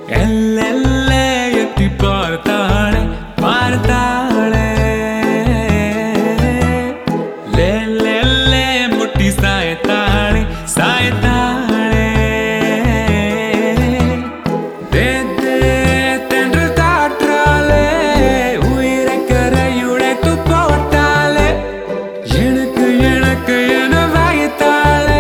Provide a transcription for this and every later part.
எல்லெல்ல எட்டி பார்த்தாளே பார்த்தாளே லே முட்டி சாய்த்தாளே சாய்த்தாளே தென்று காற்றாலே உயிரை கரையுடைத்து போட்டாளே எனக்கு எனக்கு என வாய்த்தாளே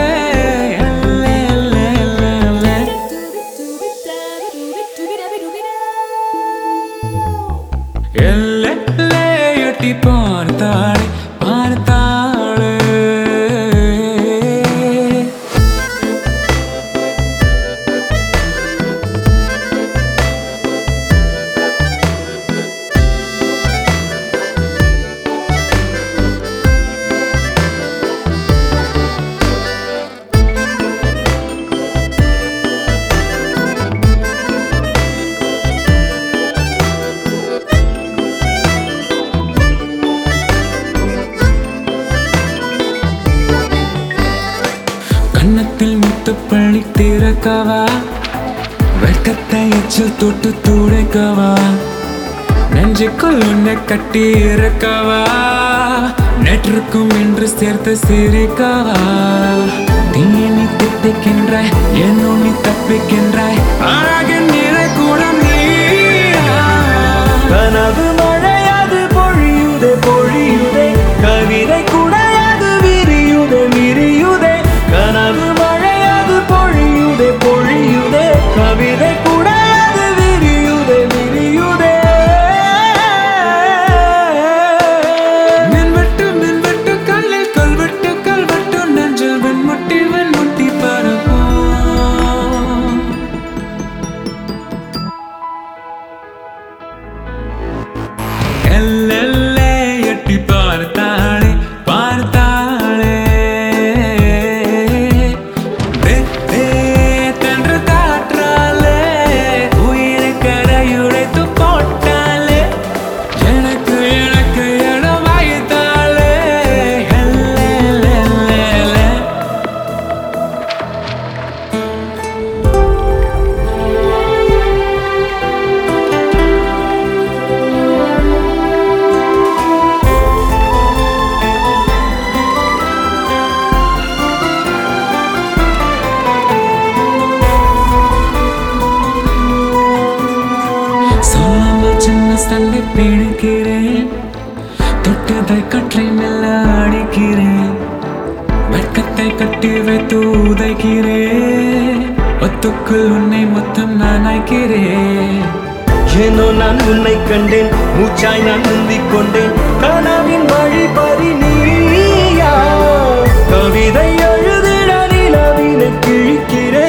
எல்லே எட்டி பார்த்தாளே பார்த்தாளே கன்னத்தில் முத்துப்பள்ளி திறக்கவா வெட்கத்தை எச்சில் தொட்டு துடைக்கவா நெஞ்சுக்குள் உன்னை கட்டி இறக்கவா நேற்றுக்கும் இன்று சேர்த்து சிரிக்கவா தீயை நீ திட்டிக்கின்றாய் என்னோ நீ தப்பிக்கின்றாய் அழகின் நிறை கூடம் நீயா கனவு மழையாது பொழியுதே பொழியுதே கவிதை குடையாது விரியுதே விரியுதே கனவு மழையாது பொழியுதே பொழியுதே கவிதை குடையாது விரியுதே விரியுதே மின்வெட்டு கல்லில் கல்வெட்டு நெஞ்சில் வெண்முட்டி பரப்போம் எல்லெல்லே எட்டி பார்த்தாளே பார்த்தாளே தென்று காற்றாலே உயிரை கரையுடைத்து போட்டாளே எனக்கு எனக்கு என வாய்த்தாளே எல்லே சொல்லாம சின்ன சண்டை பிடிக்கிறேன் தொட்டதை கற்றை மெல்ல அடிக்கிறேன் வெட்கத்தை கட்டி வைத்து உதைக்கிறேன் ஒத்துக்குள் உன்னை மொத்தம் நான் ஆய்க்கிறேன் ஏனோ நான் உன்னை கண்டேன் மூச்சாய் நான் முந்திக் கொண்டேன் கனவின் வழி பறி நீயா கவிதை எழுதிட நிலவினை கிழிக்கிறேன்